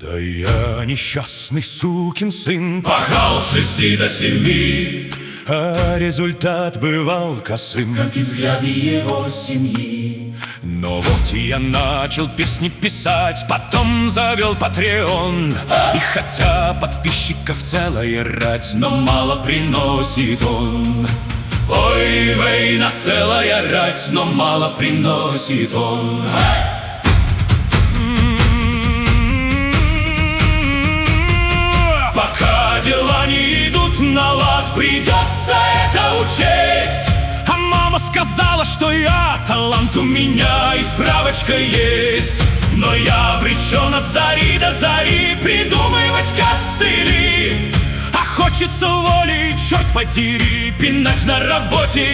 Да я несчастный сукин сын, пахал с 6 до 7, а результат бывал косым, как и взгляды его семьи. Но вот я начал песни писать, потом завел Patreon. И хотя подписчиков целая рать, но мало приносит он. Ой, вей, нас целая рать, но мало приносит он. Пока дела не идут на лад, придется это учесть. А мама сказала, что я талант, У меня и справочка есть. Но я обречен от зари до зари придумывать костыли. а хочется воли, черт подери, Пинать на работе.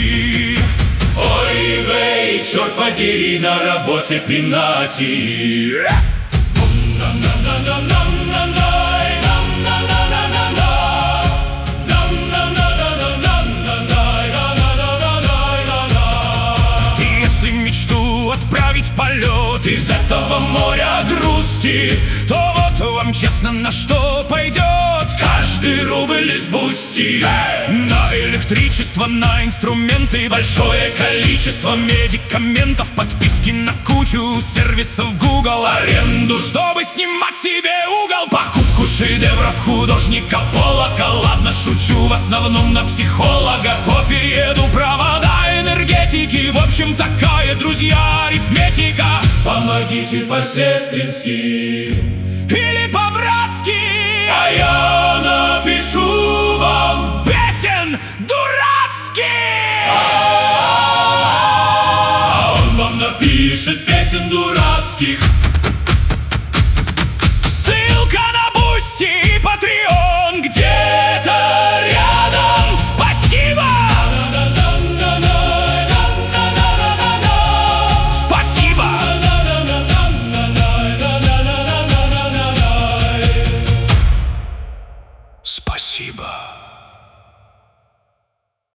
Ой, вей, черт подери, на работе пинать. Если мечту отправить в полет Из этого моря грусти, то вот вам честно, на что пойдет каждый рубль из бусти. на электричество, на инструменты, Большое количество медикаментов, подписки на кучу сервисов Google, аренду, чтобы снимать себе угол, покупку шедевров художника Поллока. Ладно, шучу, в основном на психолога. кофе, еду, провода, энергетики. В общем, такая, друзья, арифметика. Помогите по-сестрински Или по-братски, а я напишу вам песен дурацких. а он вам напишет песен дурацких.